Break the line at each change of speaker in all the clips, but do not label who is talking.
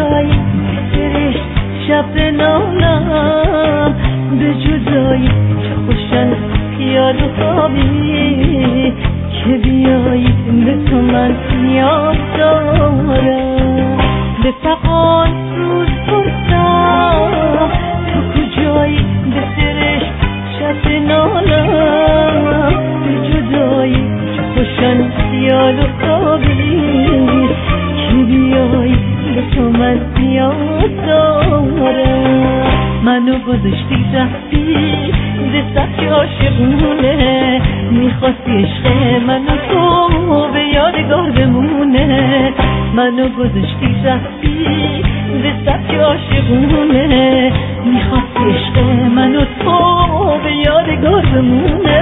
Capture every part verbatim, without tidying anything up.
جدایی سرشت شب نالم به جدایی چه خوشن خیال و خوابی که بیایی به تو من نیاز دارم به فقان روز پرسم تو کجایی به سرشت شب نالم به جدایی چه خوشن خیال و خوابی که بیایی به تو من نیاز دارم منو گذاشتی رفتی به سبک عاشقونه میخواستی عشق منو تو به یادگار بمونه منو گذاشتی رفتی به سبک عاشقونه میخواستی عشق منو تو به یادگار بمونه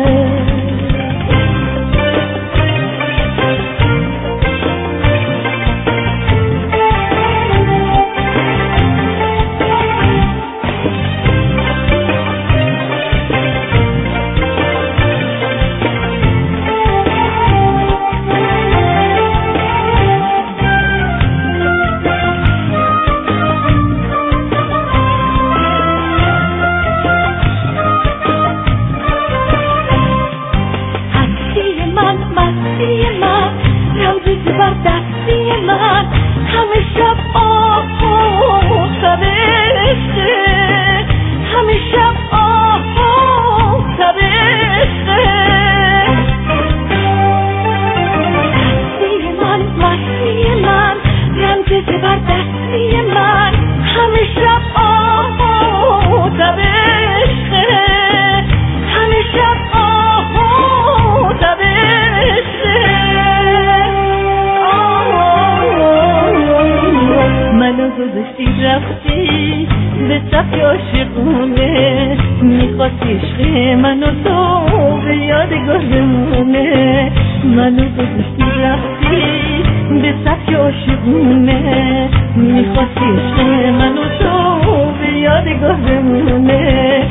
گذاشتی رفتی به سبک عاشقونه میخواستی عشق منو تو به یادگار بمونه منو گذاشتی رفتی به سبک عاشقونه میخواستی عشق منو تو به یادگار بمونه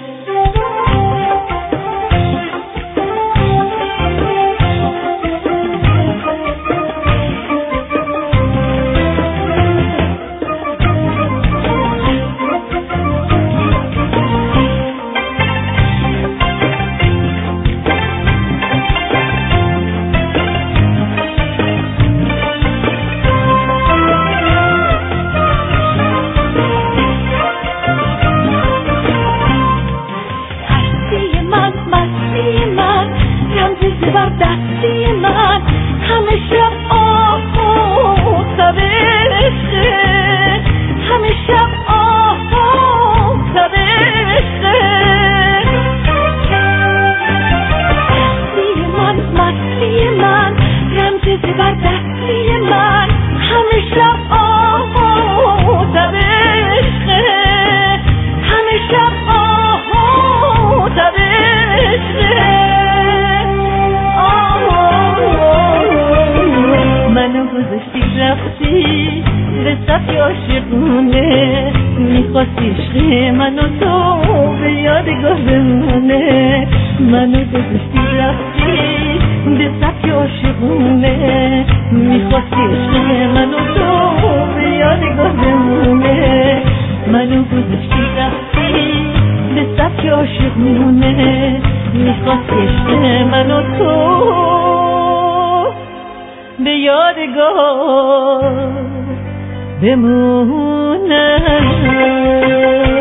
دستی من همیشه آه شب عشقه همیشه آه شب عشقه مستی من مستی من رمز زبر دستی من همیشه آه شب عشقه همیشه آه شب عشقه منو گذاشتی رفتی به سبک عاشقونه میخواستی عشق منو تو به یادگار بمونه منو گذاشتی رفتی به سبک عاشقونه میخواستی عشق منو تو به یادگار بمونه منو گذاشتی رفتی به سبک عاشقونه میخواستی عشق منو تو به یادگار بمونه